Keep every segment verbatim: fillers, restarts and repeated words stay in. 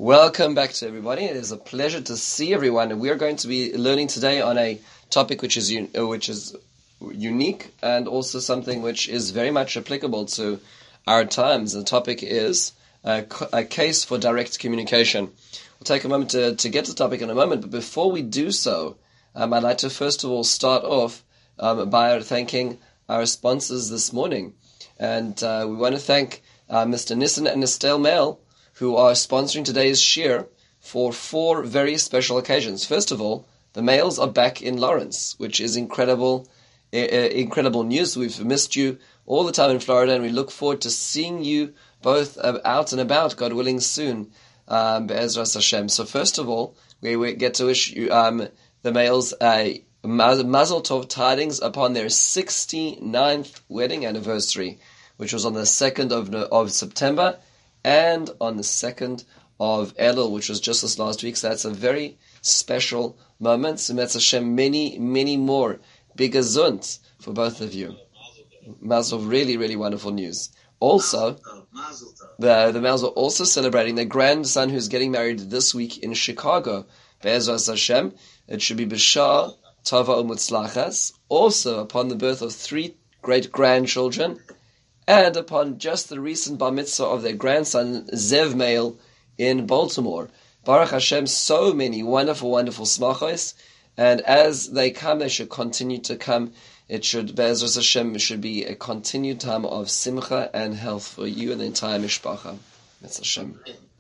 Welcome back to everybody. It is a pleasure to see everyone, and we are going to be learning today on a topic which is un- which is unique and also something which is very much applicable to our times. The topic is a, a case for direct communication. We'll take a moment to, to get to the topic in a moment, but before we do so, um, I'd like to first of all start off um, by thanking our sponsors this morning, and uh, we want to thank uh, Mister Nissen and Estelle Mail, who are sponsoring today's shir for four very special occasions. First of all, the males are back in Lawrence, which is incredible, uh, incredible news. We've missed you all the time in Florida, and we look forward to seeing you both uh, out and about, God willing, soon, um, Be'ezras Hashem. So first of all, we, we get to wish you, um, the males a uh, Mazel Tov tidings upon their sixty-ninth wedding anniversary, which was on the second of, of September, and on the second of Elul, which was just this last week. So that's a very special moment. So Metz Hashem, many, many more big gesund for both of you. Mazel, really, really wonderful news. Also, the the males are also celebrating their grandson who's getting married this week in Chicago. Be'ezras Hashem, it should be B'shar Tova U'Mutzlachas. Also, upon the birth of three great grandchildren, and upon just the recent bar mitzvah of their grandson, Zev Mail, in Baltimore. Baruch Hashem, so many wonderful, wonderful smachos, and as they come, they should continue to come. It should, Be'ezras Hashem, should be a continued time of simcha and health for you and the entire mishpacha. Be'ezras Hashem.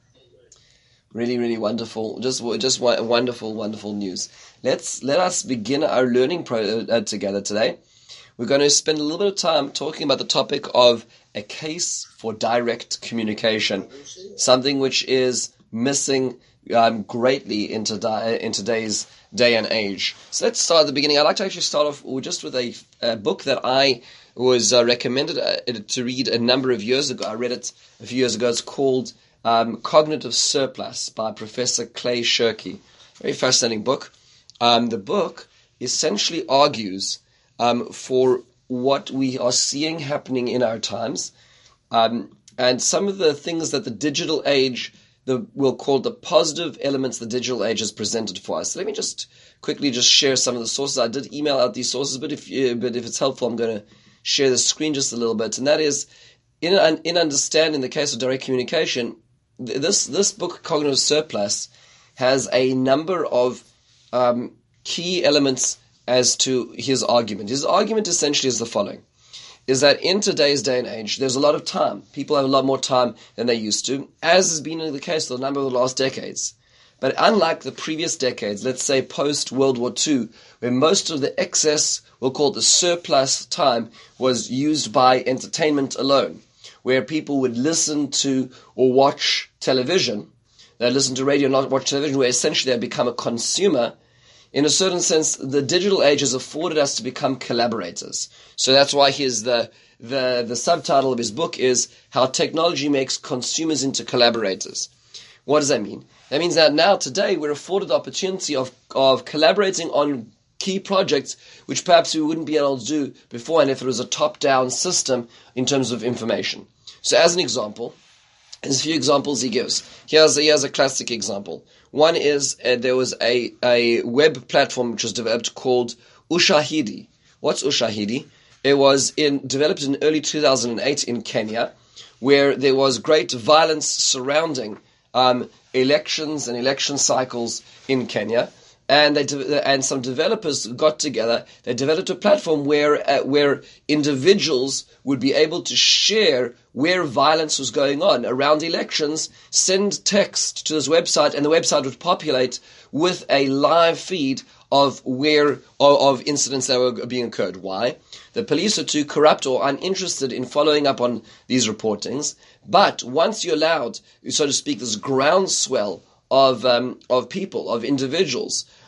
Really, really wonderful, just just wonderful, wonderful news. Let's, let us begin our learning pro, uh, together today. We're going to spend a little bit of time talking about the topic of a case for direct communication, something which is missing um, greatly in, today, in today's day and age. So let's start at the beginning. I'd like to actually start off just with a, a book that I was uh, recommended uh, to read a number of years ago. I read it a few years ago. It's called um, Cognitive Surplus by Professor Clay Shirky. Very fascinating book. Um, the book essentially argues Um, for what we are seeing happening in our times, um, and some of the things that the digital age, the we'll call the positive elements the digital age has presented for us. So let me just quickly just share some of the sources. I did email out these sources, but if you, but if it's helpful, I'm going to share the screen just a little bit. And that is, in in understanding the case of direct communication, this this book, Cognitive Surplus, has a number of um, key elements as to his argument. His argument essentially is the following, is that in today's day and age, there's a lot of time. People have a lot more time than they used to, as has been the case for a number of the last decades. But unlike the previous decades, let's say post-World War Two, where most of the excess, we'll call it the surplus time, was used by entertainment alone, where people would listen to or watch television, they'd listen to radio, not watch television, where essentially they become a consumer. In a certain sense, the digital age has afforded us to become collaborators. So that's why here's the, the, the subtitle of his book is How Technology Makes Consumers into Collaborators. What does that mean? That means that now, today, we're afforded the opportunity of, of collaborating on key projects which perhaps we wouldn't be able to do before, and if it was a top-down system in terms of information. So as an example, there's a few examples he gives. Here's a, here's a classic example. One is uh, there was a, a web platform which was developed called Ushahidi. What's Ushahidi? It was in, developed in early two thousand eight in Kenya, where there was great violence surrounding um, elections and election cycles in Kenya. And they de- and some developers got together. They developed a platform where uh, where individuals would be able to share where violence was going on around elections, send text to this website, and the website would populate with a live feed of where of, of incidents that were being occurred. Why? The police are too corrupt or uninterested in following up on these reportings. But once you allowed, so to speak, this groundswell of um, of people, of individuals,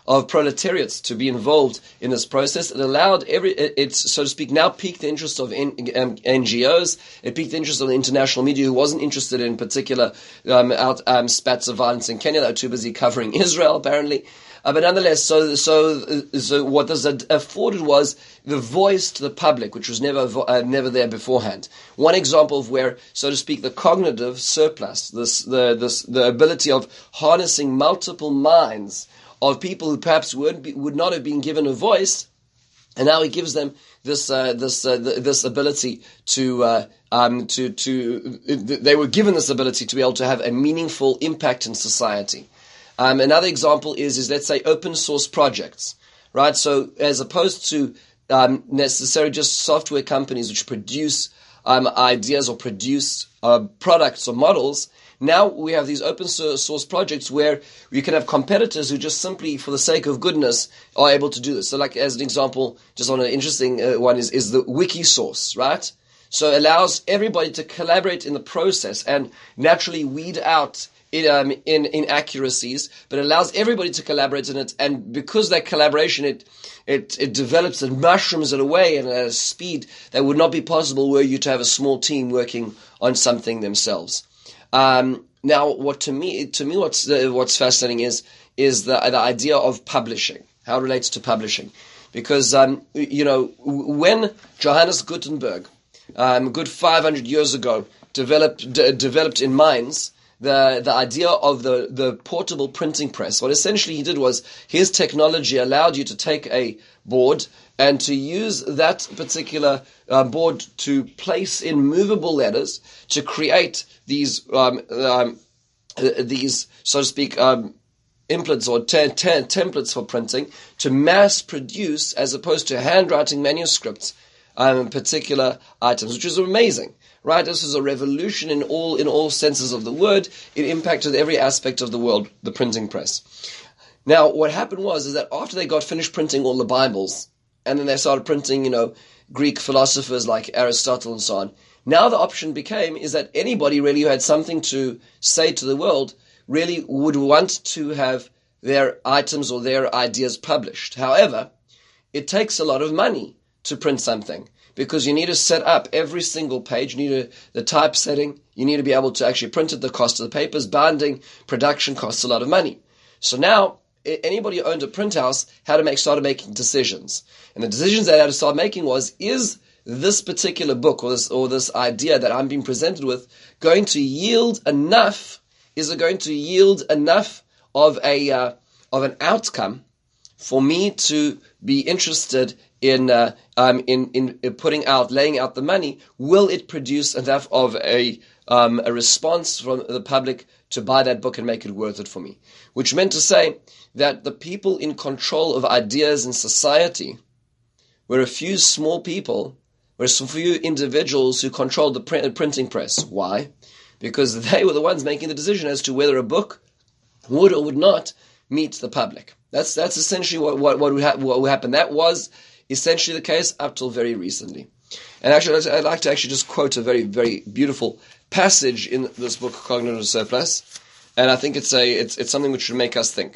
of proletariats to be involved in this process. It allowed every, it, it's, so to speak, now piqued the interest of N, um, N G Os. It piqued the interest of the international media, who wasn't interested in particular um, out, um, spats of violence in Kenya. They were too busy covering Israel, apparently. Uh, but nonetheless, so so so what this afforded was the voice to the public, which was never uh, never there beforehand. One example of where, so to speak, the cognitive surplus, this the this the ability of harnessing multiple minds of people who perhaps would be, would not have been given a voice, and now he gives them this uh, this uh, th- this ability to uh, um to to they were given this ability to be able to have a meaningful impact in society. Um, another example is, is let's say open source projects, right? So as opposed to um, necessarily just software companies which produce um, ideas or produce uh, products or models, now we have these open source projects where you can have competitors who just simply, for the sake of goodness, are able to do this. So like as an example, just on an interesting uh, one is, is the Wikisource, right? So it allows everybody to collaborate in the process and naturally weed out In, um, in inaccuracies, but it allows everybody to collaborate in it, and because that collaboration, it it it develops and mushrooms it away at a speed that would not be possible were you to have a small team working on something themselves. Um, now, what to me, to me, what's the, what's fascinating is is the the idea of publishing, how it relates to publishing, because um, you know when Johannes Gutenberg, um, a good five hundred years ago, developed d- developed in Mainz the the idea of the, the portable printing press. What essentially he did was his technology allowed you to take a board and to use that particular uh, board to place in movable letters to create these um, um, uh, these so to speak um, implements or te- te- templates for printing to mass produce as opposed to handwriting manuscripts um, particular items, which is amazing. Right, this is a revolution in all in all senses of the word. It impacted every aspect of the world, the printing press. Now, what happened was is that after they got finished printing all the Bibles, and then they started printing, you know, Greek philosophers like Aristotle and so on. Now the option became is that anybody really who had something to say to the world really would want to have their items or their ideas published. However, it takes a lot of money to print something, because you need to set up every single page, you need to, the typesetting, you need to be able to actually print it, the cost of the papers, binding, production costs a lot of money. So now, anybody who owned a print house had to make, started making decisions. And the decisions they had to start making was, is this particular book or this, or this idea that I'm being presented with going to yield enough, is it going to yield enough of a, uh, of an outcome for me to be interested in, uh, um, in, in in putting out, laying out the money? Will it produce enough of a um, a response from the public to buy that book and make it worth it for me? Which meant to say that the people in control of ideas in society were a few small people, were a few individuals who controlled the print, printing press. Why? Because they were the ones making the decision as to whether a book would or would not meet the public. That's that's essentially what what what would, ha- what would happen. That was essentially the case up till very recently. And actually, I'd like to actually just quote a very, very beautiful passage in this book, Cognitive Surplus, and I think it's a it's it's something which should make us think.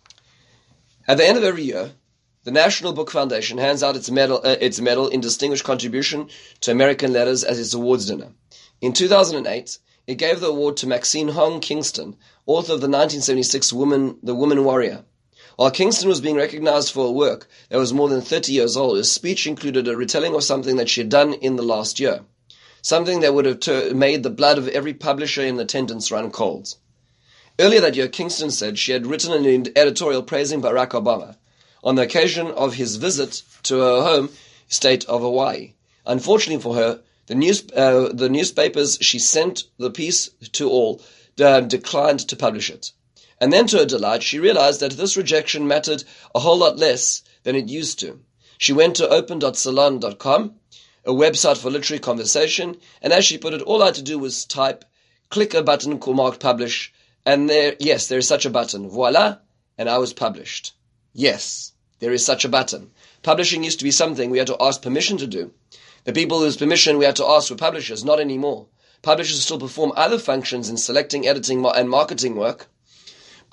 At the end of every year, the National Book Foundation hands out its medal uh, its medal in distinguished contribution to American letters as its awards dinner. In two thousand eight, it gave the award to Maxine Hong Kingston, author of the nineteen seventy-six Woman, The Woman Warrior. While Kingston was being recognized for a work that was more than thirty years old, his speech included a retelling of something that she had done in the last year, something that would have ter- made the blood of every publisher in attendance run cold. Earlier that year, Kingston said she had written an editorial praising Barack Obama on the occasion of his visit to her home state of Hawaii. Unfortunately for her, the news uh, the newspapers she sent the piece to all uh, declined to publish it. And then, to her delight, she realized that this rejection mattered a whole lot less than it used to. She went to open dot salon dot com, a website for literary conversation, and as she put it, all I had to do was type, click a button marked publish, and there, yes, there is such a button. Voila, and I was published. Yes, there is such a button. Publishing used to be something we had to ask permission to do. The people whose permission we had to ask were publishers, not anymore. Publishers still perform other functions in selecting, editing, and marketing work,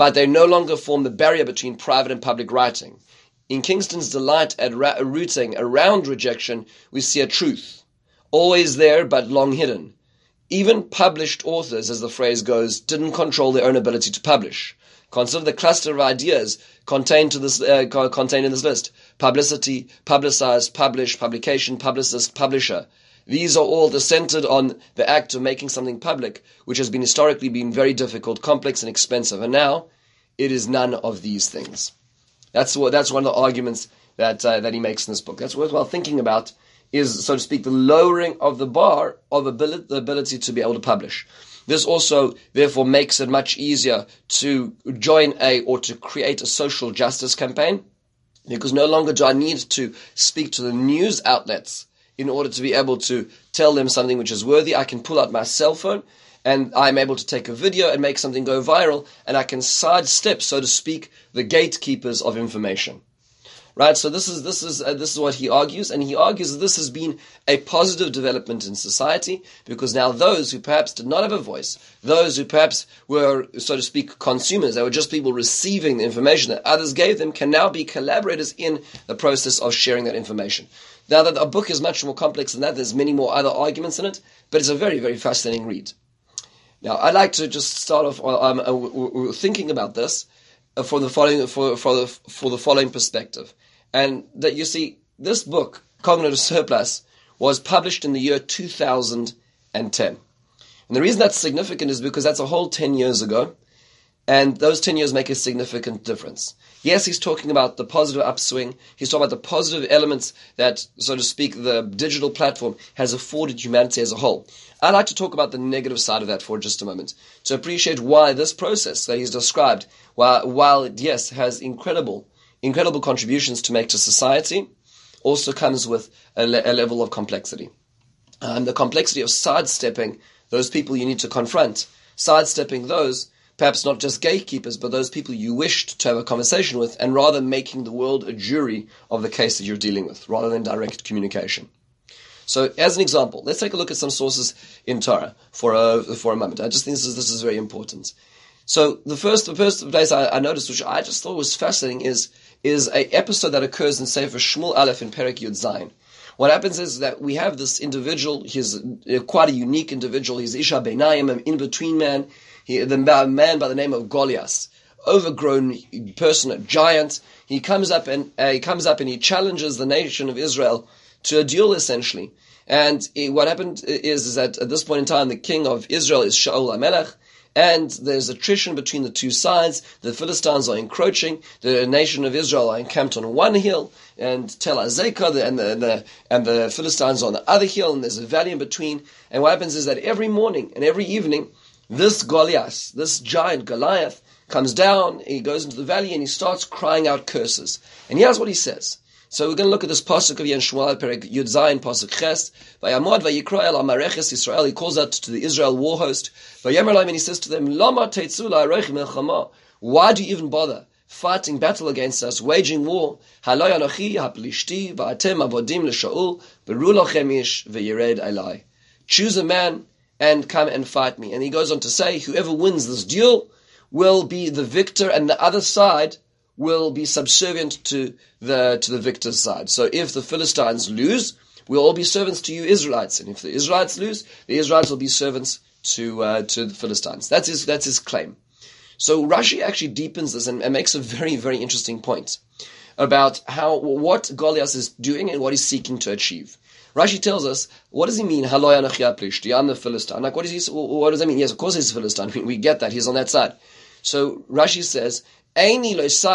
but they no longer form the barrier between private and public writing. In Kingston's delight at ra- rooting around rejection, we see a truth, always there but long hidden. Even published authors, as the phrase goes, didn't control their own ability to publish. Consider the cluster of ideas contained to this uh, contained in this list: publicity, publicized, publish, publication, publicist, publisher. These are all centered on the act of making something public, which has been historically been very difficult, complex, and expensive. And now, it is none of these things. That's what. That's one of the arguments that uh, that he makes in this book. That's worthwhile thinking about. Is, so to speak, the lowering of the bar of ability, the ability to be able to publish. This also, therefore, makes it much easier to join a or to create a social justice campaign, because no longer do I need to speak to the news outlets in order to be able to tell them something which is worthy. I can pull out my cell phone and I'm able to take a video and make something go viral, and I can sidestep, so to speak, the gatekeepers of information. Right, so this is this is uh, this is what he argues, and he argues that this has been a positive development in society, because now those who perhaps did not have a voice, those who perhaps were, so to speak, consumers, they were just people receiving the information that others gave them, can now be collaborators in the process of sharing that information. Now that a book is much more complex than that, there's many more other arguments in it, but it's a very, very fascinating read. Now, I'd like to just start off um, uh, thinking about this uh, for the following for for the for the following perspective. And that, you see, this book, Cognitive Surplus, was published in the year two thousand ten. And the reason that's significant is because that's a whole ten years ago, and those ten years make a significant difference. Yes, he's talking about the positive upswing, he's talking about the positive elements that, so to speak, the digital platform has afforded humanity as a whole. I'd like to talk about the negative side of that for just a moment, to appreciate why this process that he's described, while, while it, yes, has incredible incredible contributions to make to society, also comes with a, le- a level of complexity. Um, the complexity of sidestepping those people you need to confront, sidestepping those, perhaps not just gatekeepers, but those people you wished to have a conversation with, and rather making the world a jury of the case that you're dealing with, rather than direct communication. So, as an example, let's take a look at some sources in Torah for a, for a moment. I just think this is, this is very important. So, the first, the first place I, I noticed, which I just thought was fascinating, is is an episode that occurs in Sefer Shmuel Aleph in Perek Yud Zayin. What happens is that we have this individual, he's uh, quite a unique individual, he's Isha Beinayim, an in-between man, he, the man by the name of Goliath, overgrown person, a giant. He comes up and uh, he comes up and he challenges the nation of Israel to a duel, essentially. And he, what happened is, is that at this point in time, the king of Israel is Shaul HaMelech, and there's attrition between the two sides. The Philistines are encroaching. The nation of Israel are encamped on one hill, and Tel Azekah and the, and the and the Philistines are on the other hill, and there's a valley in between. And what happens is that every morning and every evening, this Goliath, this giant Goliath, comes down. He goes into the valley and he starts crying out curses. And here's what he says. So we're going to look at this pasuk of Yen Shmuel Perek Yud Zayin pasuk Ches. Vayamod vayikra el amareches Yisrael. He calls out to the Israel war host. Vayemer lahem, and he says to them, Lama teitzu la'aroich milchama. Why do you even bother fighting battle against us, waging war? Halo yanochi haplishti va'atem avodim l'Shaul beru lochem ish veyired elai. Choose a man and come and fight me. And he goes on to say, whoever wins this duel will be the victor, and the other side will be subservient to the to the victor's side. So if the Philistines lose, we'll all be servants to you Israelites, and if the Israelites lose, the Israelites will be servants to uh, to the Philistines. That's his that's his claim. So Rashi actually deepens this and, and makes a very very interesting point about how what Goliath is doing and what he's seeking to achieve. Rashi tells us, what does he mean? Halo yanochi haplishti, I'm the Philistine. Like, what, is he, what does that mean? Yes, of course he's a Philistine. We, we get that. He's on that side. So Rashi says, I'm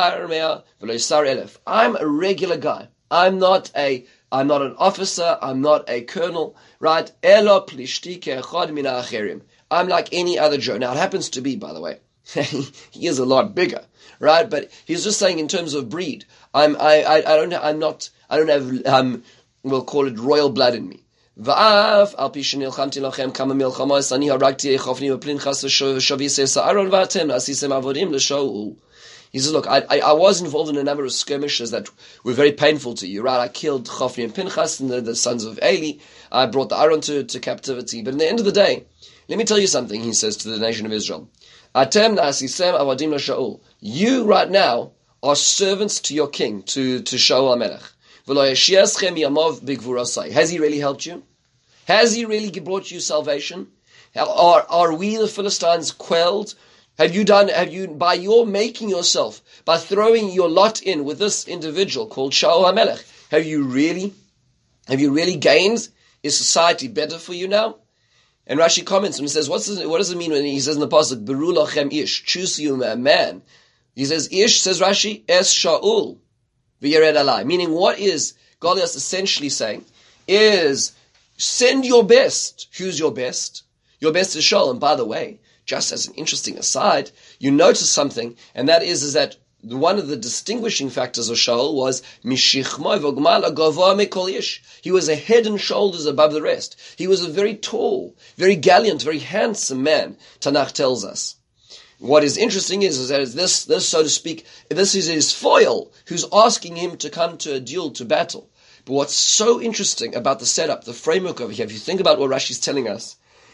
a regular guy. I'm not a, I'm not an officer. I'm not a colonel, right? I'm like any other Joe. Now it happens to be, by the way, he is a lot bigger, right? But he's just saying in terms of breed. I'm, I, I, I don't, I'm not, I don't have, um, we'll call it royal blood in me. Va'af al pi shenilchamti lachem kama milchamos ani haragti echofni v'plinchas v'shavise sa'aron v'atem asisem avodim l'shaul. He says, look, I, I, I was involved in a number of skirmishes that were very painful to you, right? I killed Chofni and Pinchas and the, the sons of Eli. I brought the Aaron to, to captivity. But in the end of the day, let me tell you something, he says to the nation of Israel. Atem na'asisem avadim LaShaul. You right now are servants to your king, to, to Shaul HaMelech. V'lo yashiaschem yamav b'gvurasai. Has he really helped you? Has he really brought you salvation? Are, are we, the Philistines, quelled? Have you done, have you, by your making yourself, by throwing your lot in with this individual called Shaul HaMelech, have you really, have you really gained? Is society better for you now? And Rashi comments and says, What's this, what does it mean when he says in the pasuk, Beru lachem ish, choose you a man? He says, Ish, says Rashi, es Shaul, v'yered alai. Meaning, what is Goliath essentially saying is, send your best. Who's your best? Your best is Shaul. And by the way, just as an interesting aside, you notice something, and that is, is that one of the distinguishing factors of Shaul was Mishichmoi v'gmal agavah mikol ish. He was a head and shoulders above the rest. He was a very tall, very gallant, very handsome man, Tanakh tells us. What is interesting is, is that this, this, so to speak, this is his foil who's asking him to come to a duel, to battle. But what's so interesting about the setup, the framework over here, if you think about what Rashi's telling us,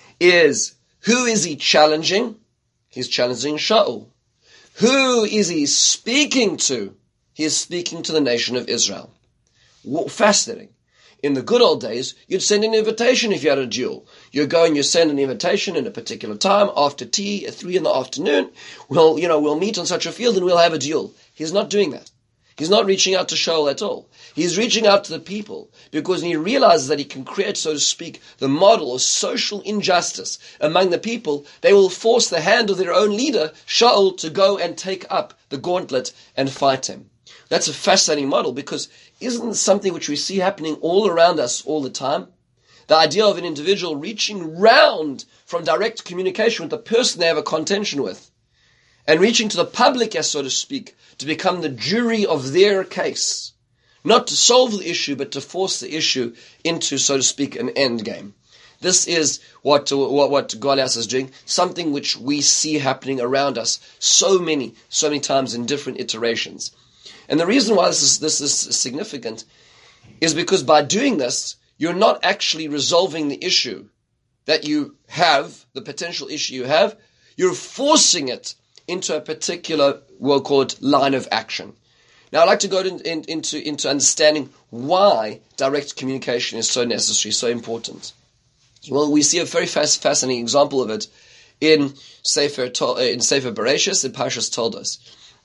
is who is he challenging? He's challenging Shaul. Who is he speaking to? He is speaking to the nation of Israel. Well, fascinating. In the good old days, you'd send an invitation if you had a duel. You go and you send an invitation in a particular time, after tea, at three in the afternoon. Well, you know, we'll meet on such a field and we'll have a duel. He's not doing that. He's not reaching out to Shaul at all. He's reaching out to the people because he realizes that he can create, so to speak, the model of social injustice among the people. They will force the hand of their own leader, Shaul, to go and take up the gauntlet and fight him. That's a fascinating model because isn't this something which we see happening all around us all the time? The idea of an individual reaching round from direct communication with the person they have a contention with and reaching to the public, as so to speak, to become the jury of their case. Not to solve the issue, but to force the issue into, so to speak, an end game. This is what what, what Goliath is doing, something which we see happening around us so many, so many times in different iterations. And the reason why this is, this is significant is because by doing this, you're not actually resolving the issue that you have, the potential issue you have. You're forcing it into a particular, we'll call it, line of action. Now, I'd like to go in, in, into, into understanding why direct communication is so necessary, so important. Well, we see a very fast, fascinating example of it in Sefer, in Sefer Bereshis, in Parshas Toldos.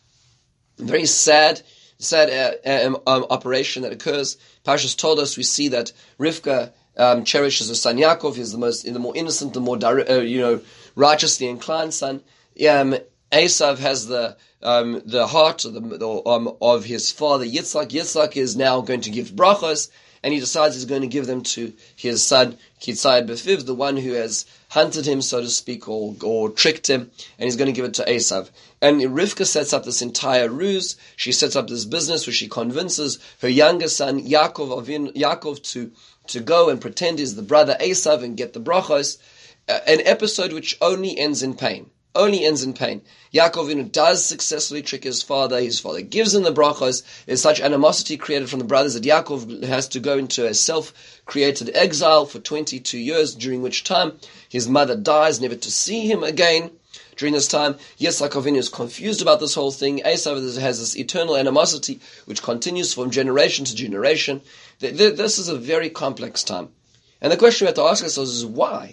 A very sad, sad uh, um, um, operation that occurs. Parshas Toldos, we see that Rivka um, cherishes her son Yaakov. He's the most, the more innocent, the more uh, you know, righteously inclined son. Um, Esav has the um, the heart of, the, the, um, of his father Yitzchak. Yitzchak is now going to give brachos, and he decides he's going to give them to his son Kitzayad Befiv, the one who has hunted him, so to speak, or, or tricked him, and he's going to give it to Esav. And Rivka sets up this entire ruse. She sets up this business where she convinces her younger son Yaakov, Avin, Yaakov to, to go and pretend he's the brother Esav and get the brachos. Uh, an episode which only ends in pain. Only ends in pain. Yaakov does successfully trick his father. His father gives him the brachos. There's such animosity created from the brothers that Yaakov has to go into a self-created exile for twenty-two years, during which time his mother dies, never to see him again. During this time, Yitzchak Avinu is confused about this whole thing. Esav has this eternal animosity which continues from generation to generation. This is a very complex time. And the question we have to ask ourselves is why?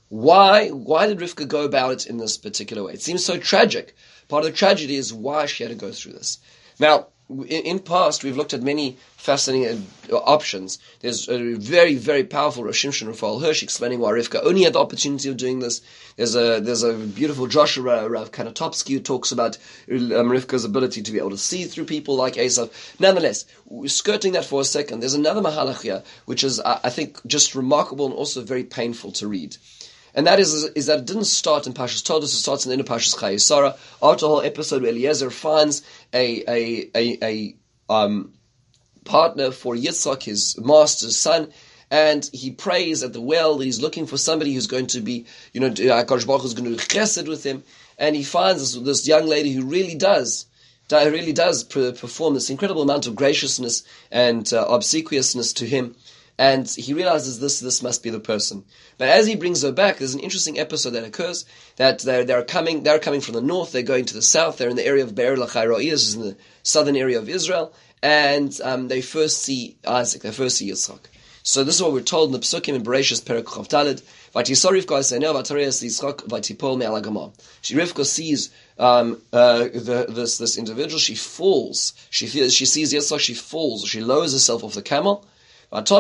Why why did Rivka go about it in this particular way? It seems so tragic. Part of the tragedy is why she had to go through this. Now, in, in past, we've looked at many fascinating uh, options. There's a very, very powerful Rosh Shimshon Raphael Hirsch explaining why Rivka only had the opportunity of doing this. There's a there's a beautiful Joshua Rav Kanatopsky who talks about um, Rivka's ability to be able to see through people like Esav. Nonetheless, skirting that for a second, there's another mahalach here, which is, uh, I think, just remarkable and also very painful to read. And that is, is that it didn't start in Parshas Toldos, it starts in the end of Parshas Chayei Sarah, after the whole episode where Eliezer finds a a a, a um, partner for Yitzchak, his master's son, and he prays at the well that he's looking for somebody who's going to be, you know, HaKadosh Baruch Hu is going to do chesed with him, and he finds this, this young lady who really does, really does perform this incredible amount of graciousness and uh, obsequiousness to him. And he realizes this this must be the person. But as he brings her back, there's an interesting episode that occurs that they're, they're coming they're coming from the north, they're going to the south, they're in the area of Be'er Lachai, this is in the southern area of Israel, and um, they first see Isaac, they first see Yitzchak. So this is what we're told in the Pesukim in Bereshis Perek Chav Daled. V'tisor Rivka esayneo v'tareis Yitzchak v'tipol me'al hagama. She Rivka sees um, uh, the, this this individual. She falls. She feels, she sees Yitzchak. She falls. She lowers herself off the camel. Who is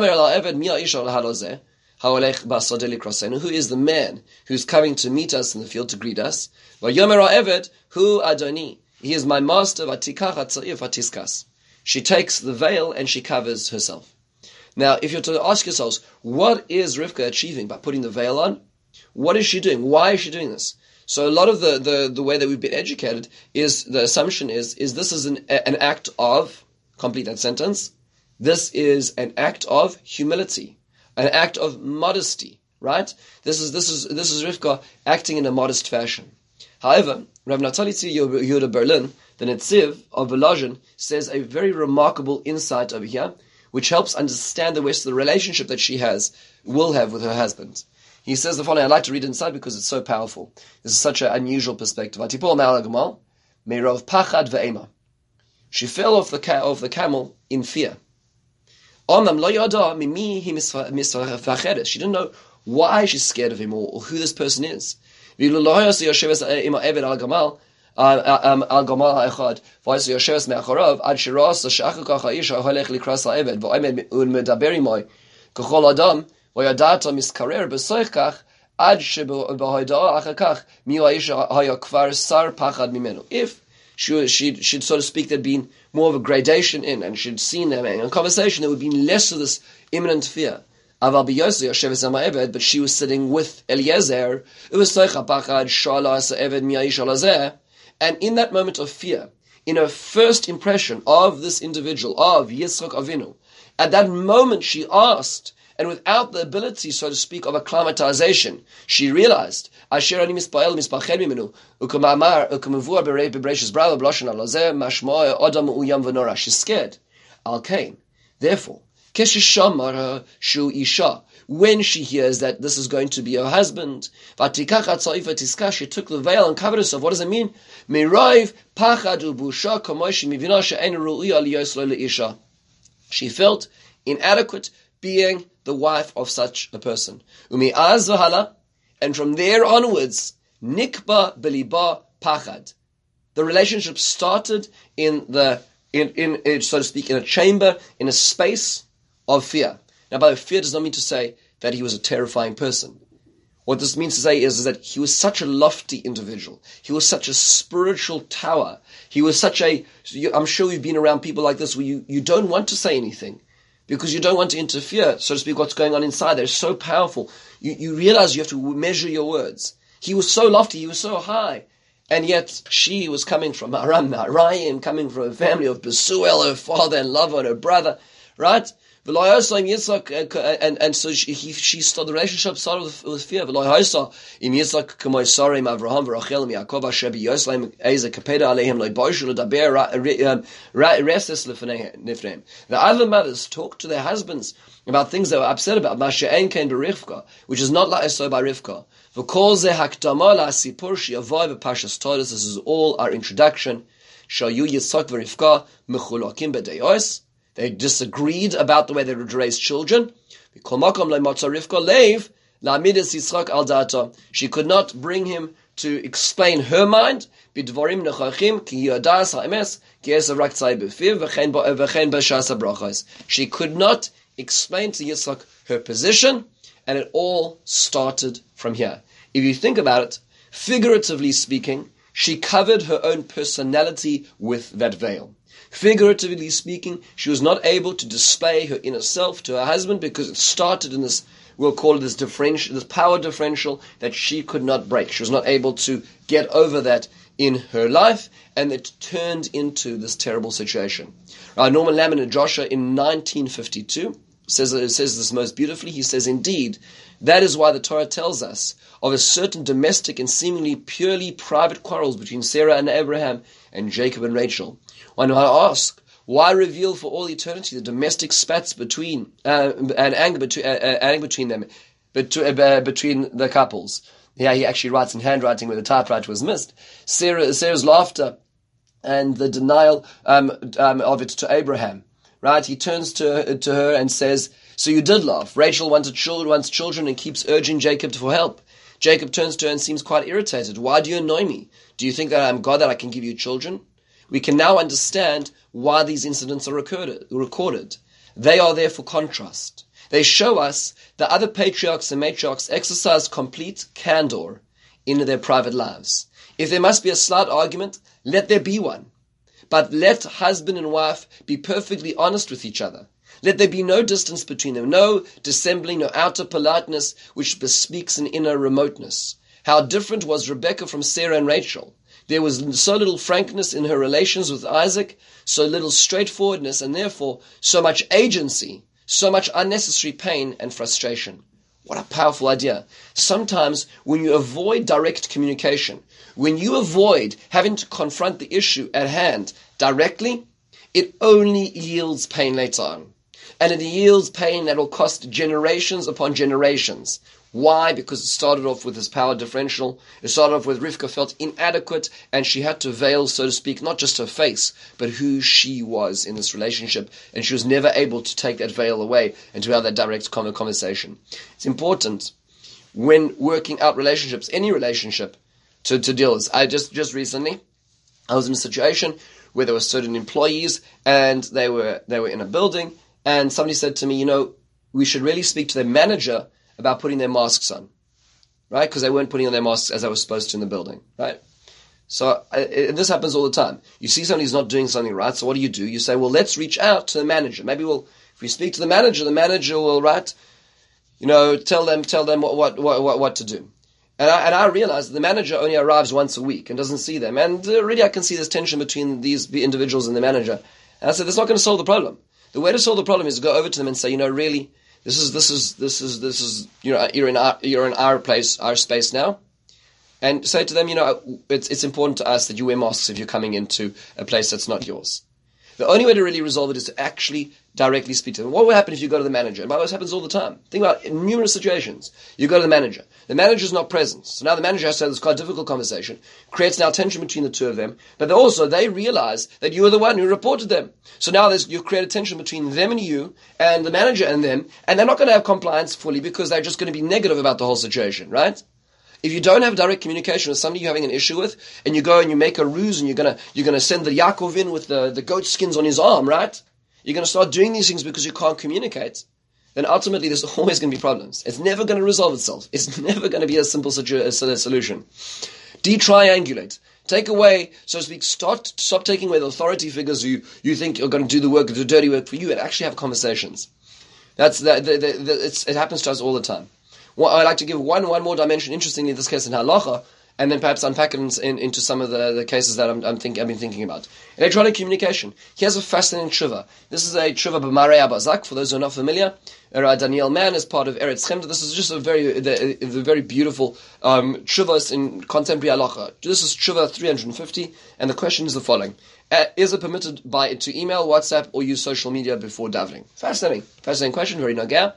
the man who's coming to meet us in the field to greet us? Hu Adoni. He is my master. She takes the veil and she covers herself. Now, if you're to ask yourselves, what is Rivka achieving by putting the veil on? What is she doing? Why is she doing this? So a lot of the, the, the way that we've been educated is, the assumption is, is this is an, an act of, complete that sentence, this is an act of humility, an act of modesty, right? This is, this is, this is Rivka acting in a modest fashion. However, Rav Naftali Yehuda Berlin, the Netziv of Volozhin, says a very remarkable insight over here, which helps understand the rest of the relationship that she has, will have with her husband. He says the following, I'd like to read it inside because it's so powerful. This is such an unusual perspective. She fell off the, ca- off the camel in fear. She didn't know why she's scared of him or, or who this person is. Um, al gamal ha'echad, v'ayis yosheves me'achorav, ad shiras l'shachar kach ha'isha holech likras ha'eved, v'omed u'medaber imoi, k'chol adam, v'yadata miskarer b'soich kach, ad sheb'hoida'a achar kach, mi ha'isha ha'ya kvar sar pachad mimenu. If she, she, she'd, so to speak, there'd been more of a gradation in, and she'd seen them in a conversation, there would be less of this imminent fear. Aval b'yosei yosheves ha'eved, but she was sitting with Eliezer, u'v'soich ha'pachad, shala ha'eved mi ha'isha lazeh. And in that moment of fear, in her first impression of this individual, of Yitzchak Avinu, at that moment she asked, and without the ability, so to speak, of acclimatization, she realized, Asher ani mispael mispachen mimenu, ukamamar ukamavur berei bebreshis bravo bloshen alazeh mashmoe odam uyam v'nora. She's scared. Al kain. Therefore, keshishamar shu isha. When she hears that this is going to be her husband, she took the veil and covered herself. What does it mean? She felt inadequate being the wife of such a person. And from there onwards, nikba beliba pachad. The relationship started in the in, in so to speak in a chamber, in a space of fear. Now, by fear does not mean to say that he was a terrifying person. What this means to say is, is that he was such a lofty individual. He was such a spiritual tower. He was such a, I'm sure you've been around people like this where you, you don't want to say anything because you don't want to interfere, so to speak, what's going on inside. They're so powerful. You, you realize you have to measure your words. He was so lofty. He was so high. And yet she was coming from Aram Naharaim, coming from a family of Besuel, her father and lover and her brother, right? And, and so she, he, she started, the relationship started with, with fear. Now the other mothers talked to their husbands about things they were upset about, which is not like so by Rivka. This is all our introduction. They disagreed about the way they would raise children. She could not bring him to explain her mind. She could not explain to Yitzchak her position, and it all started from here. If you think about it, figuratively speaking, she covered her own personality with that veil. Figuratively speaking, she was not able to display her inner self to her husband because it started in this, we'll call it this differential, this power differential that she could not break. She was not able to get over that in her life, and it turned into this terrible situation. Right, Norman Lamon in Joshua in nineteen fifty-two says, says this most beautifully. He says, indeed, that is why the Torah tells us of a certain domestic and seemingly purely private quarrels between Sarah and Abraham and Jacob and Rachel. When I ask, Why reveal for all eternity the domestic spats between uh, and anger between uh, uh, anger between them, between, uh, between the couples? Yeah, he actually writes in handwriting where the typewriter was missed. Sarah, Sarah's laughter and the denial um, um, of it to Abraham. Right? He turns to to her and says, "So you did laugh." Rachel wanted children, wants children, and keeps urging Jacob for help. Jacob turns to her and seems quite irritated. "Why do you annoy me? Do you think that I'm God that I can give you children?" We can now understand why these incidents are recorded. recorded. They are there for contrast. They show us that other patriarchs and matriarchs exercised complete candor in their private lives. If there must be a slight argument, let there be one. But let husband and wife be perfectly honest with each other. Let there be no distance between them, no dissembling, no outer politeness which bespeaks an inner remoteness. How different was Rebekah from Sarah and Rachel. There was so little frankness in her relations with Isaac, so little straightforwardness, and therefore so much agency, so much unnecessary pain and frustration. What a powerful idea. Sometimes when you avoid direct communication, when you avoid having to confront the issue at hand directly, it only yields pain later on. And it yields pain that will cost generations upon generations. Why? Because it started off with this power differential. It started off with Rivka felt inadequate, and she had to veil, so to speak, not just her face, but who she was in this relationship. And she was never able to take that veil away and to have that direct conversation. It's important when working out relationships, any relationship, to, to deal with. I just, just recently, I was in a situation where there were certain employees, and they were they were in a building, and somebody said to me, you know, we should really speak to the manager about putting their masks on, right? Because they weren't putting on their masks as they were supposed to in the building, right? So I, it, this happens all the time. You see somebody's not doing something right, so what do you do? You say, well, let's reach out to the manager. Maybe we'll, if we speak to the manager, the manager will, right, you know, tell them, tell them what, what, what, what to do. And I, and I realize that the manager only arrives once a week and doesn't see them. And already I can see this tension between these individuals and the manager. And I said, that's not going to solve the problem. The way to solve the problem is to go over to them and say, you know, really, This is this is this is this is you know you're in our you're in our place, our space now, and say to them, you know, it's it's important to us that you wear masks if you're coming into a place that's not yours. The only way to really resolve it is to actually directly speak to them. What will happen if you go to the manager? And by the way, this happens all the time. Think about it, in numerous situations. You go to the manager. The manager's not present. So now the manager has to have this quite difficult conversation. Creates now tension between the two of them. But also, they realize that you were the one who reported them. So now there's, you create a tension between them and you, and the manager and them, and they're not going to have compliance fully because they're just going to be negative about the whole situation, right? If you don't have direct communication with somebody you're having an issue with, and you go and you make a ruse, and you're gonna you're gonna send the Yaakov in with the, the goat skins on his arm, right? You're gonna start doing these things because you can't communicate. Then ultimately, there's always going to be problems. It's never going to resolve itself. It's never going to be a simple situ- a solution. Detriangulate. Take away, so to speak, start, stop taking away the authority figures who you think are going to do the work, the dirty work for you, and actually have conversations. That's the, the, the, the, it's, it happens to us all the time. Well, I'd like to give one one more dimension, interestingly, in this case in halacha, and then perhaps unpack it in, in, into some of the, the cases that I'm, I'm think, I've been thinking about. Electronic communication. Here's a fascinating tshuva. This is a tshuva b'Marei Abazak, for those who are not familiar. Uh, Daniel Mann is part of Eretz Chemda. This is just a very the, the very beautiful um, tshuvas in contemporary halacha. This is tshuva three hundred fifty, and the question is the following. Uh, is it permitted by to email, WhatsApp, or use social media before davening? Fascinating. Fascinating question, very nagah.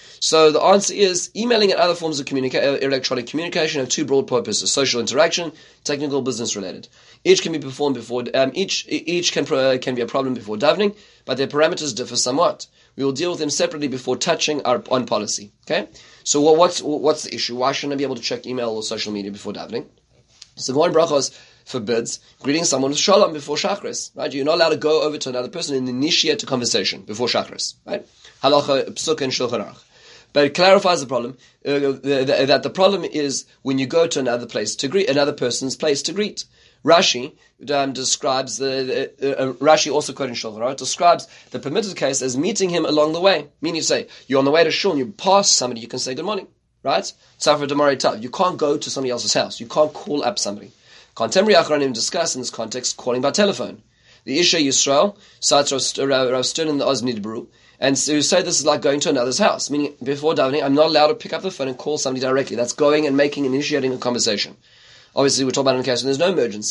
So the answer is emailing and other forms of communica- electronic communication have two broad purposes: social interaction, technical, business related. Each can be performed before um, each each can uh, can be a problem before davening, but their parameters differ somewhat. We will deal with them separately before touching our on policy. Okay. So what, what's what's the issue? Why shouldn't I be able to check email or social media before davening? So Gemara in Brachos forbids greeting someone with shalom before shachris. Right? You're not allowed to go over to another person and initiate a conversation before shachris. Right? Halacha, Psuka, and Shulchan Aruch. But it clarifies the problem, uh, the, the, that the problem is when you go to another place to greet, another person's place to greet. Rashi um, describes, the, the uh, Rashi also quoting Shulchan Aruch, describes the permitted case as meeting him along the way. Meaning you say, you're on the way to shul and you pass somebody, you can say good morning. Right? Tzafar Damari Tav. You can't go to somebody else's house. You can't call up somebody. Contemporary Achronim discuss in this context calling by telephone. The Isha Yisrael, cites Rav Stern in the Oz Nidbru, and so say this is like going to another's house, meaning before davening, I'm not allowed to pick up the phone and call somebody directly. That's going and making, initiating a conversation. Obviously, we're talking about in a case when there's no emergency.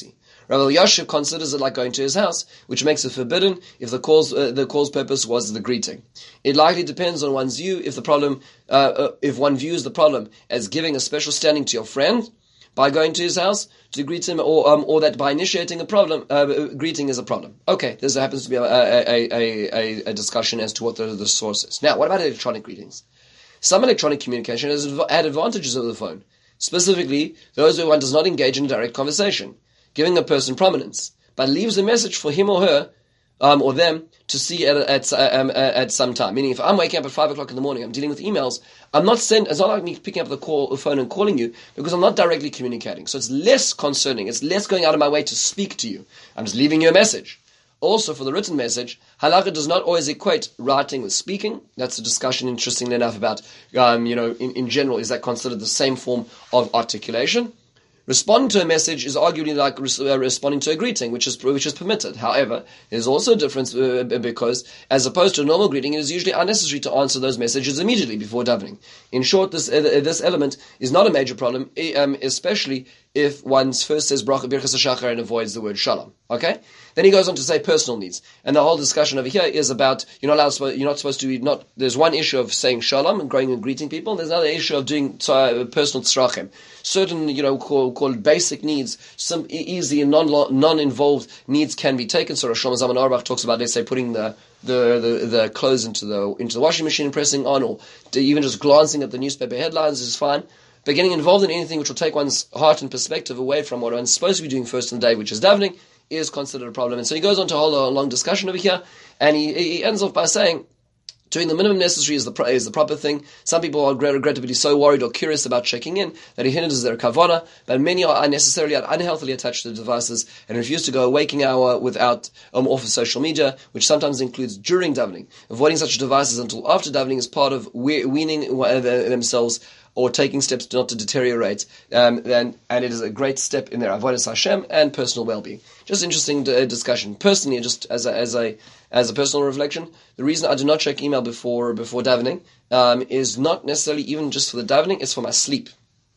Rabbi Elyashiv considers it like going to his house, which makes it forbidden if the call's uh, the call's purpose was the greeting. It likely depends on one's view. If the problem, uh, uh, if one views the problem as giving a special standing to your friend by going to his house to greet him, or um, or that by initiating a problem, uh, greeting is a problem. Okay, there happens to be a, a, a, a, a discussion as to what the, the source is. Now, what about electronic greetings? Some electronic communication has had advantages over the phone. Specifically, those where one does not engage in a direct conversation, giving a person prominence, but leaves a message for him or her, um, or them, to see at at, um, at some time. Meaning, if I'm waking up at five o'clock in the morning, I'm dealing with emails, I'm not send. It's not like me picking up the call, the phone and calling you, because I'm not directly communicating. So it's less concerning. It's less going out of my way to speak to you. I'm just leaving you a message. Also, for the written message, halakha does not always equate writing with speaking. That's a discussion, interestingly enough, about, um, you know, in, in general, is that considered the same form of articulation? Responding to a message is arguably like res- uh, responding to a greeting, which is which is permitted. However, there's also a difference uh, because, as opposed to a normal greeting, it is usually unnecessary to answer those messages immediately before davening. In short, this uh, this element is not a major problem, um, especially if one first says bracha birchas hashachar and avoids the word shalom. Okay. Then he goes on to say personal needs, and the whole discussion over here is about you're not allowed, you're not supposed to be not. There's one issue of saying shalom and going and greeting people. And there's another issue of doing uh, personal tzrachim, certain you know called, called basic needs, some easy and non non-involved needs can be taken. So Rosh Shlomo Zalman Auerbach talks about, let's say, putting the the, the the clothes into the into the washing machine and pressing on, or even just glancing at the newspaper headlines is fine. But getting involved in anything which will take one's heart and perspective away from what one's supposed to be doing first in the day, which is davening, is considered a problem. And so he goes on to hold a long discussion over here, and he, he ends off by saying, doing the minimum necessary is the is the proper thing. Some people are regrettably so worried or curious about checking in that it hinders their kavanah, but many are unnecessarily and unhealthily attached to the devices and refuse to go a waking hour without um, off of social media, which sometimes includes during davening. Avoiding such devices until after davening is part of we- weaning themselves or taking steps not to deteriorate, um, and, and it is a great step in their avodas Hashem and personal well-being. Just interesting uh, discussion. Personally, just as a, as a as a personal reflection, the reason I do not check email before before davening um, is not necessarily even just for the davening; it's for my sleep.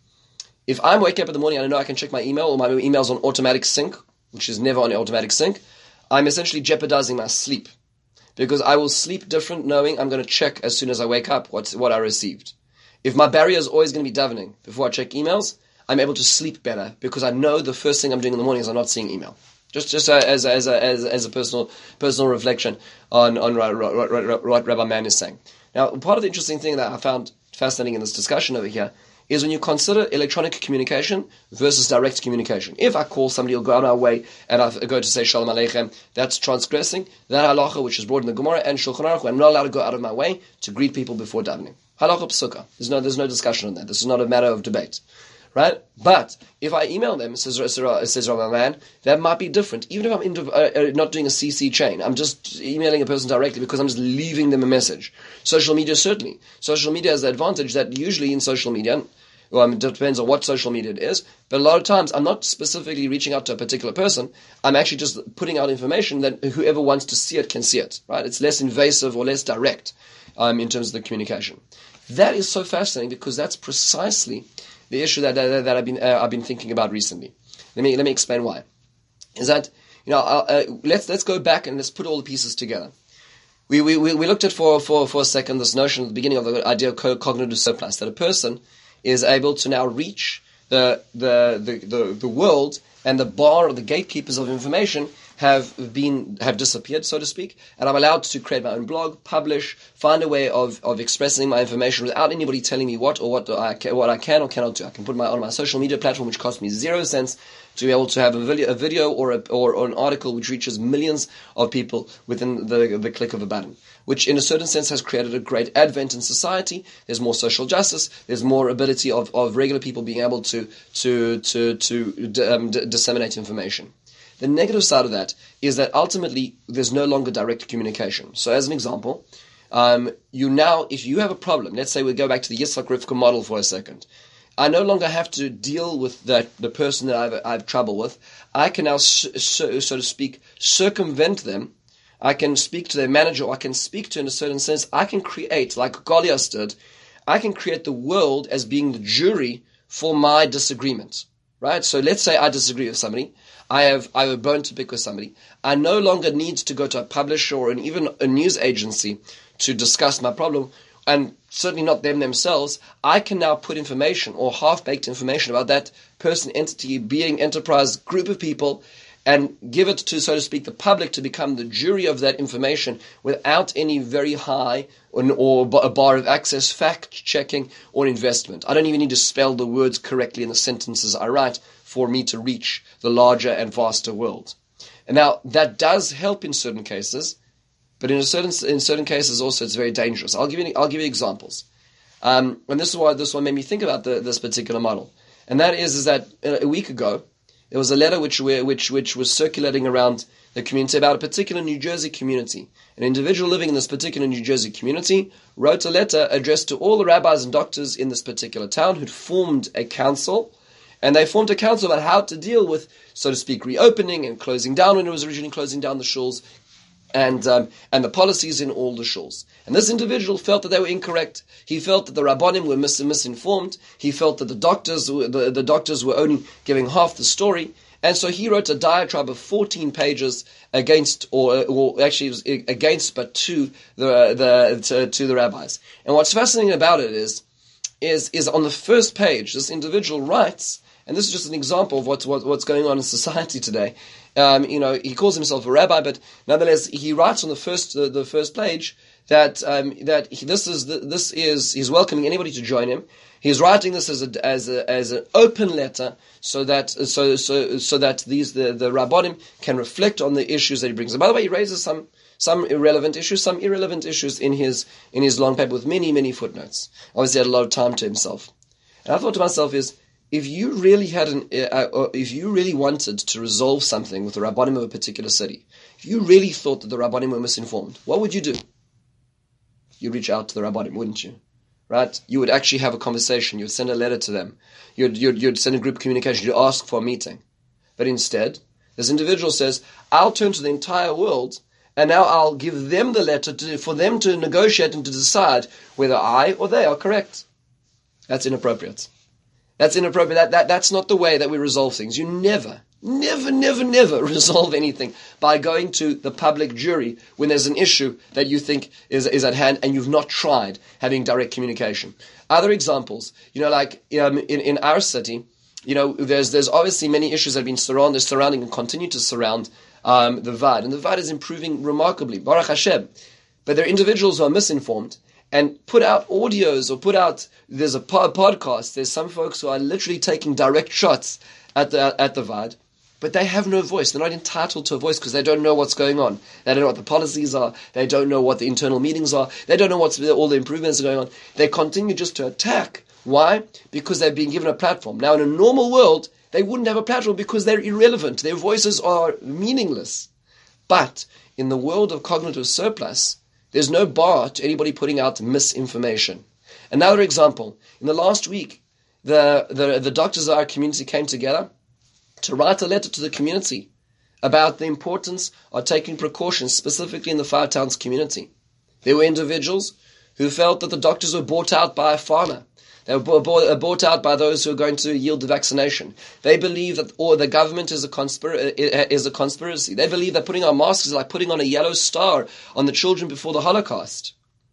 If I'm waking up in the morning and I know I can check my email, or my email's on automatic sync, which is never on automatic sync, I'm essentially jeopardizing my sleep, because I will sleep different knowing I'm going to check as soon as I wake up what what I received. If my barrier is always going to be davening before I check emails, I'm able to sleep better because I know the first thing I'm doing in the morning is I'm not seeing email. Just, just uh, as as a, as as a personal personal reflection on on what Rabbi Mann is saying. Now, part of the interesting thing that I found fascinating in this discussion over here is when you consider electronic communication versus direct communication. If I call somebody, or go out of our way and I go to say Shalom Aleichem, that's transgressing that halacha which is brought in the Gemara and Shulchan Aruch. I'm not allowed to go out of my way to greet people before davening. Halacha psuka. There's no, there's no discussion on that. This is not a matter of debate, right? But if I email them, says says Rabbi Mann, that might be different. Even if I'm into, uh, not doing a C C chain, I'm just emailing a person directly because I'm just leaving them a message. Social media, certainly. Social media has the advantage that usually in social media, well, I mean, it depends on what social media it is, but a lot of times I'm not specifically reaching out to a particular person. I'm actually just putting out information that whoever wants to see it can see it, right? It's less invasive or less direct um, in terms of the communication. That is so fascinating because that's precisely the issue that that, that I've been uh, I've been thinking about recently. Let me let me explain why. Is that you know uh, let's let's go back and let's put all the pieces together. We we we looked at for for for a second this notion at the beginning of the idea of cognitive surplus, that a person is able to now reach the the the the, the world, and the bar or the gatekeepers of information have been have disappeared, so to speak, and I'm allowed to create my own blog, publish, find a way of, of expressing my information without anybody telling me what or what I can, what I can or cannot do. I can put my on my social media platform, which costs me zero cents, to be able to have a video, a video or, a, or or an article which reaches millions of people within the the click of a button, which in a certain sense has created a great advent in society. There's more social justice. There's more ability of, of regular people being able to to to to um, d- disseminate information. The negative side of that is that ultimately there's no longer direct communication. So as an example, um, you now, if you have a problem, let's say we go back to the Yitzhak Rivka model for a second. I no longer have to deal with that the person that I've, I have trouble with. I can now, so, so to speak, circumvent them. I can speak to their manager, or I can speak to, in a certain sense, I can create, like Goliath did, I can create the world as being the jury for my disagreement. right? So let's say I disagree with somebody. I have I have a bone to pick with somebody. I no longer need to go to a publisher or an, even a news agency to discuss my problem, and certainly not them themselves. I can now put information or half-baked information about that person, entity, being, enterprise, group of people, and give it to, so to speak, the public to become the jury of that information without any very high or, or a bar of access, fact-checking, or investment. I don't even need to spell the words correctly in the sentences I write for me to reach the larger and vaster world. And now, that does help in certain cases, but in a certain in certain cases also it's very dangerous. I'll give you I'll give you examples, um, and this is why this one made me think about the, this particular model. And that is is that a week ago there was a letter which which which was circulating around the community about a particular New Jersey community. An individual living in this particular New Jersey community wrote a letter addressed to all the rabbis and doctors in this particular town who'd formed a council. And they formed a council about how to deal with, so to speak, reopening and closing down when it was originally closing down the shuls, and um, and the policies in all the shuls. And this individual felt that they were incorrect. He felt that the rabbonim were mis- misinformed. He felt that the doctors were, the, the doctors were only giving half the story. And so he wrote a diatribe of fourteen pages against, or, or actually it was against, but to the the to, to the rabbis. And what's fascinating about it is, is is on the first page, this individual writes. And this is just an example of what's, what, what's going on in society today. Um, you know, he calls himself a rabbi, but nonetheless, he writes on the first uh, the first page that um, that he, this is the, this is he's welcoming anybody to join him. He's writing this as a as a as an open letter, so that so so so that these the the rabbonim can reflect on the issues that he brings. And by the way, he raises some some irrelevant issues, some irrelevant issues in his in his long paper with many many footnotes. Obviously, he had a lot of time to himself. And I thought to myself is, if you really had an, uh, or if you really wanted to resolve something with the rabbonim of a particular city, if you really thought that the rabbonim were misinformed, what would you do? You'd reach out to the rabbonim, wouldn't you? Right? You would actually have a conversation. You'd send a letter to them. You'd, you'd, you'd send a group communication. You'd ask for a meeting. But instead, this individual says, I'll turn to the entire world, and now I'll give them the letter to, for them to negotiate and to decide whether I or they are correct. That's inappropriate. That's inappropriate. That, that, that's not the way that we resolve things. You never, never, never, never resolve anything by going to the public jury when there's an issue that you think is, is at hand and you've not tried having direct communication. Other examples, you know, like um, in, in our city, you know, there's there's obviously many issues that have been surrounded, surrounding and continue to surround um, the V A D. And the V A D is improving remarkably, Baruch Hashem. But there are individuals who are misinformed and put out audios or put out, there's a podcast, there's some folks who are literally taking direct shots at the at the V A D, but they have no voice. They're not entitled to a voice because they don't know what's going on. They don't know what the policies are. They don't know what the internal meetings are. They don't know what's all the improvements are going on. They continue just to attack. Why? Because they've been given a platform. Now, in a normal world, they wouldn't have a platform because they're irrelevant. Their voices are meaningless. But in the world of cognitive surplus, there's no bar to anybody putting out misinformation. Another example, in the last week, the, the, the doctors of our community came together to write a letter to the community about the importance of taking precautions, specifically in the Five Towns community. There were individuals who felt that the doctors were bought out by a farmer. They were bought out by those who are going to yield the vaccination. They believe that or the government is a, conspir- is a conspiracy. They believe that putting on masks is like putting on a yellow star on the children before the Holocaust.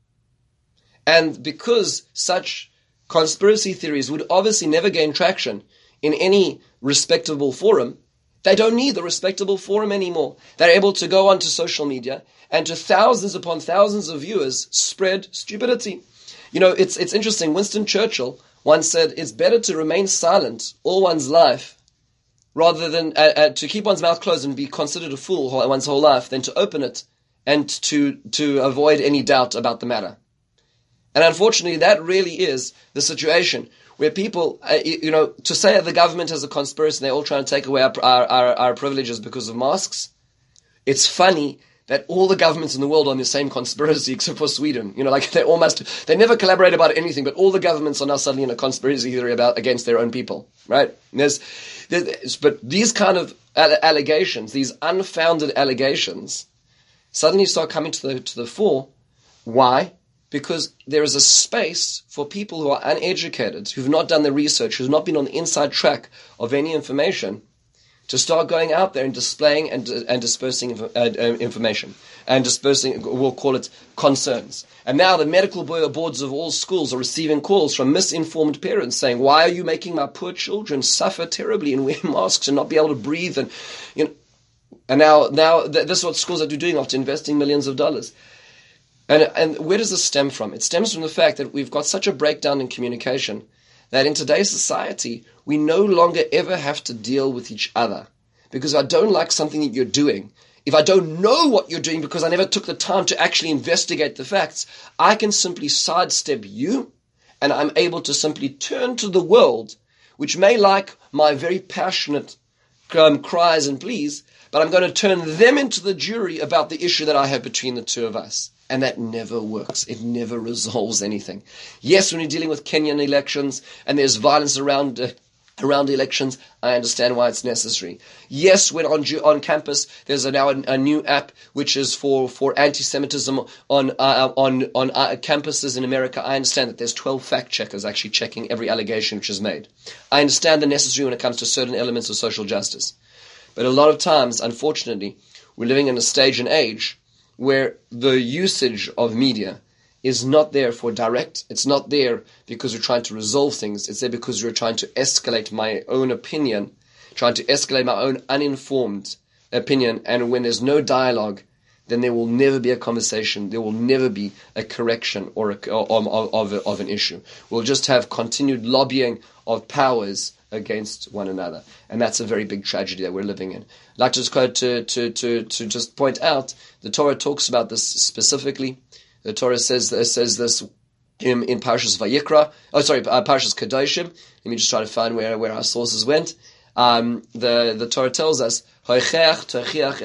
And because such conspiracy theories would obviously never gain traction in any respectable forum, they don't need the respectable forum anymore. They're able to go onto social media and to thousands upon thousands of viewers spread stupidity. You know, it's it's interesting. Winston Churchill once said, it's better to remain silent all one's life rather than uh, uh, to keep one's mouth closed and be considered a fool one's whole life than to open it and to, to avoid any doubt about the matter. And unfortunately, that really is the situation where people, uh, you know, to say that the government has a conspiracy and they're all trying to take away our, our, our privileges because of masks, it's funny that all the governments in the world are in the same conspiracy except for Sweden. You know, like they almost, they never collaborate about anything, but all the governments are now suddenly in a conspiracy theory about against their own people, right? And there's, there's, but these kind of allegations, these unfounded allegations, suddenly start coming to the to the fore. Why? because there is a space for people who are uneducated, who've not done the research, who've not been on the inside track of any information, to start going out there and displaying and and dispersing uh, uh, information and dispersing, we'll call it concerns. And now the medical boards of all schools are receiving calls from misinformed parents saying, "Why are you making my poor children suffer terribly and wear masks and not be able to breathe?" And you know, and now now th- this is what schools are doing after investing millions of dollars. And and where does this stem from? It stems from the fact that we've got such a breakdown in communication that in today's society, we no longer ever have to deal with each other. Because if I don't like something that you're doing, if I don't know what you're doing because I never took the time to actually investigate the facts, I can simply sidestep you, and I'm able to simply turn to the world, which may like my very passionate um, cries and pleas, but I'm going to turn them into the jury about the issue that I have between the two of us. And that never works. It never resolves anything. Yes, when you're dealing with Kenyan elections and there's violence around uh, around elections, I understand why it's necessary. Yes, when on on campus there's a, now a, a new app which is for, for anti-Semitism on uh, on on uh, campuses in America. I understand that there's twelve fact checkers actually checking every allegation which is made. I understand the necessary when it comes to certain elements of social justice, but a lot of times, unfortunately, we're living in a stage and age where the usage of media is not there for direct. It's not there because we're trying to resolve things. It's there because we're trying to escalate my own opinion, trying to escalate my own uninformed opinion. And when there's no dialogue, then there will never be a conversation. There will never be a correction or a, of, of, of an issue. We'll just have continued lobbying of powers against one another, and that's a very big tragedy that we're living in. I'd like to just to, to, to, to just point out, the Torah talks about this specifically. The Torah says says this in, in Parshas Vayikra. Oh, sorry, uh, Parshas Kedoshim. Let me just try to find where, where our sources went. Um, the the Torah tells us, that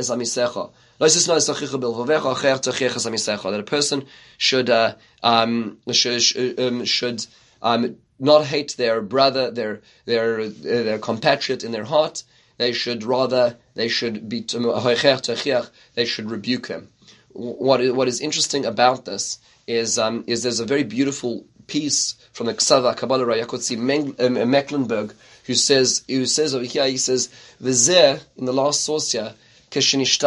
a person should uh, um, should um, should um, not hate their brother, their their their compatriot in their heart. They should rather they should be they should rebuke him. What is, what is interesting about this is um, is there's a very beautiful piece from the Ksava Kabbalah Rayakotzi Mecklenburg who says who says over here he says V'zeh in the last source here. Let's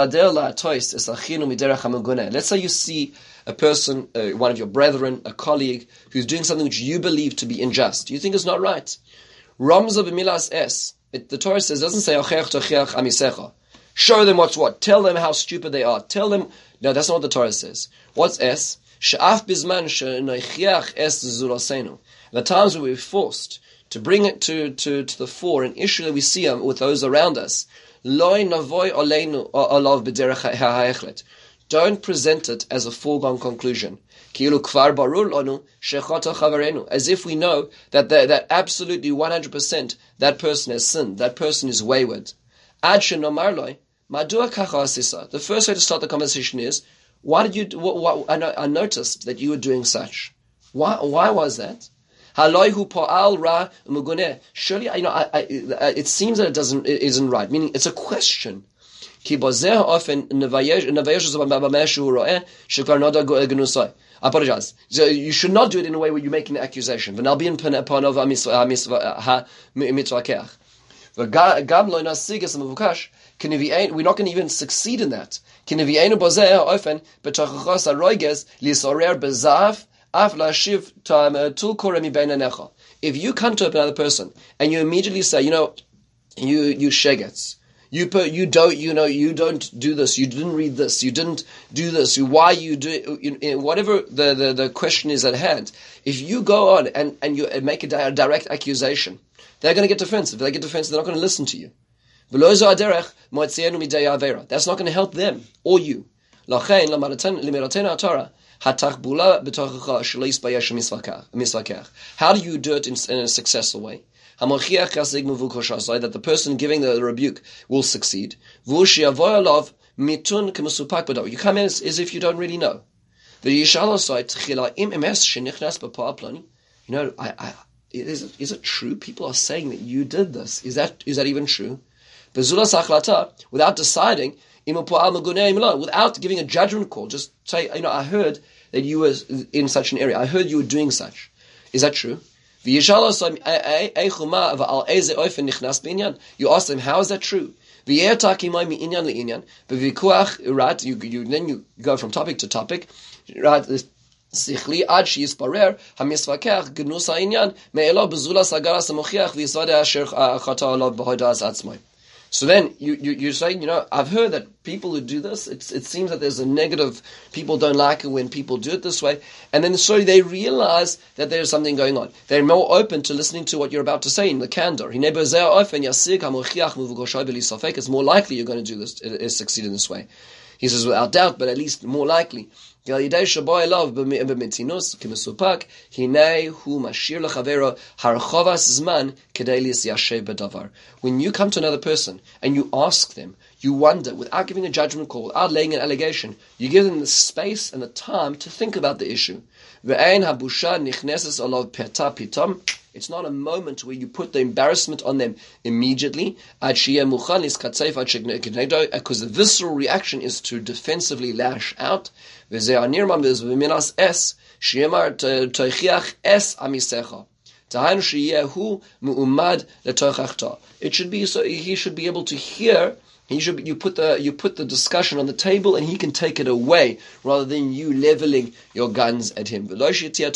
say you see a person, uh, one of your brethren, a colleague, who's doing something which you believe to be unjust. You think is not right. Ramza b'milas es. The Torah says, it doesn't say, show them what's what. Tell them how stupid they are. Tell them, no, that's not what the Torah says. What's es? She'af bizman she'noichiach es zurasenu. The times where we're forced to bring it to, to, to the fore, an issue that we see um, with those around us, don't present it as a foregone conclusion. As if we know that the, that absolutely one hundred percent that person has sinned, that person is wayward. The first way to start the conversation is, why did you? What, what, I, I noticed that you were doing such. Why? Why was that? Surely, you know, I, I, it seems that it doesn't, it isn't right. Meaning, it's a question. I apologize. So you should not do it in a way where you're making an accusation. We're not going to even succeed in that. If you come to another person and you immediately say, you know, you you shegets, you put, you don't, you know, you don't do this, you didn't read this, you didn't do this, why you do it, whatever the, the, the question is at hand. If you go on and, and you make a direct accusation, they're going to get defensive. If they get defensive, they're not going to listen to you. That's not going to help them or you. How do you do it in, in a successful way? That the person giving the rebuke will succeed. You come in as, as if you don't really know. You know, I, I, is, it, is it true? People are saying that you did this. Is that is that even true? Without deciding, without giving a judgment call, just say, you know, I heard that you were in such an area. I heard you were doing such. Is that true? You ask them, how is that true? But you, you, then you go from topic to topic. Right? שכלי עד שיספרר המספקח גנוס העניין מאלו בזולס הגרס המוכיח ויסוד אשר חטא עליו בהודעת עצמו. So then you, you, you're saying, you know, I've heard that people who do this, it's, it seems that there's a negative, people don't like it when people do it this way, and then slowly they realize that there's something going on. They're more open to listening to what you're about to say in the candor. It's more likely you're going to do this, uh, succeed in this way. He says, without doubt, but at least more likely. When you come to another person and you ask them, you wonder, without giving a judgment call, without laying an allegation, you give them the space and the time to think about the issue. It's not a moment where you put the embarrassment on them immediately, because the visceral reaction is to defensively lash out. It should be so he should be able to hear. He should you put the you put the discussion on the table and he can take it away rather than you leveling your guns at him. So this is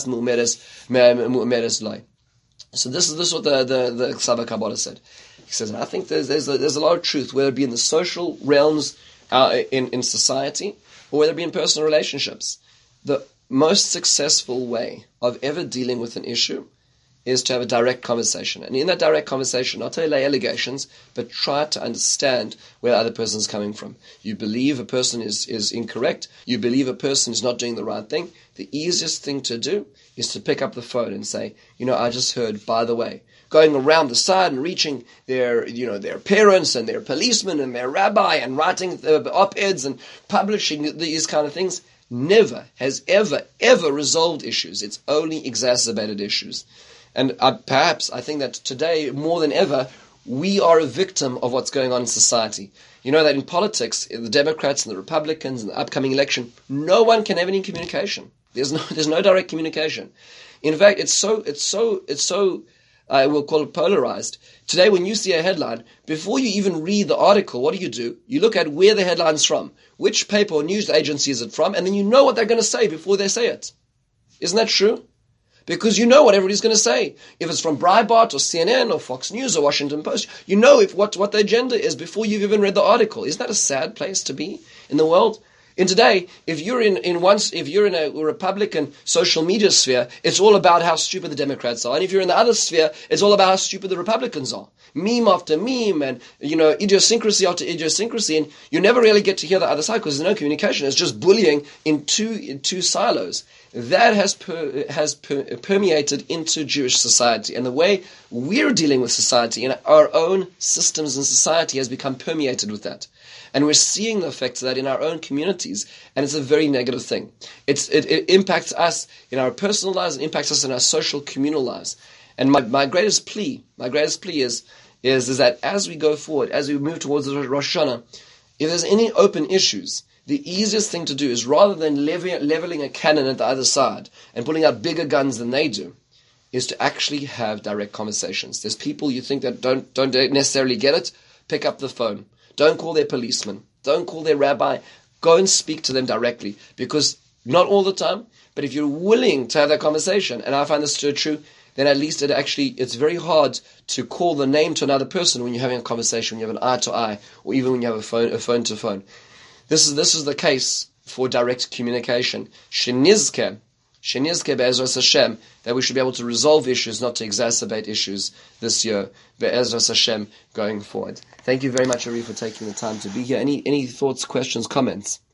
this is what the the the Ksava Kabbalah said. He says, I think there's there's a, there's a lot of truth, whether it be in the social realms uh, in in society or whether it be in personal relationships. The most successful way of ever dealing with an issue is to have a direct conversation. And in that direct conversation, not to lay allegations, but try to understand where the other person is coming from. You believe a person is, is incorrect. You believe a person is not doing the right thing. The easiest thing to do is to pick up the phone and say, you know, I just heard, by the way, going around the side and reaching their, you know, their parents and their policemen and their rabbi and writing op-eds and publishing these kind of things never has ever, ever resolved issues. It's only exacerbated issues. And uh, perhaps I think that today, more than ever, we are a victim of what's going on in society. You know that in politics, the Democrats and the Republicans in the upcoming election, no one can have any communication. There's no, there's no direct communication. In fact, it's so, it's so, it's so, I will call it polarized. Today, when you see a headline, before you even read the article, what do you do? You look at where the headline's from, which paper or news agency is it from, and then you know what they're going to say before they say it. Isn't that true? Because you know what everybody's going to say. If it's from Breitbart or C N N or Fox News or Washington Post, you know if what, what the agenda is before you've even read the article. Isn't that a sad place to be in the world? And today, if you're in, in once, if you're in a Republican social media sphere, it's all about how stupid the Democrats are. And if you're in the other sphere, it's all about how stupid the Republicans are. Meme after meme and, you know, idiosyncrasy after idiosyncrasy. And you never really get to hear the other side because there's no communication. It's just bullying in two, in two silos. That has per, has per, permeated into Jewish society. And the way we're dealing with society and our own systems in society has become permeated with that. And we're seeing the effects of that in our own communities, and it's a very negative thing. It's, it, it impacts us in our personal lives, it impacts us in our social, communal lives. And my, my greatest plea, my greatest plea is, is, is that as we go forward, as we move towards Rosh Hashanah, if there's any open issues, the easiest thing to do is rather than level, leveling a cannon at the other side and pulling out bigger guns than they do, is to actually have direct conversations. There's people you think that don't, don't necessarily get it, pick up the phone. Don't call their policeman. Don't call their rabbi. Go and speak to them directly. Because not all the time, but if you're willing to have that conversation, and I find this to be true, then at least it actually, it's very hard to call the name to another person when you're having a conversation, when you have an eye to eye, or even when you have a phone, a phone to phone. This is, this is the case for direct communication. Shenizke, Shenizke be'ezras Hashem, that we should be able to resolve issues, not to exacerbate issues this year, be'ezras Hashem, going forward. Thank you very much, Ari, for taking the time to be here. Any any thoughts, questions, comments?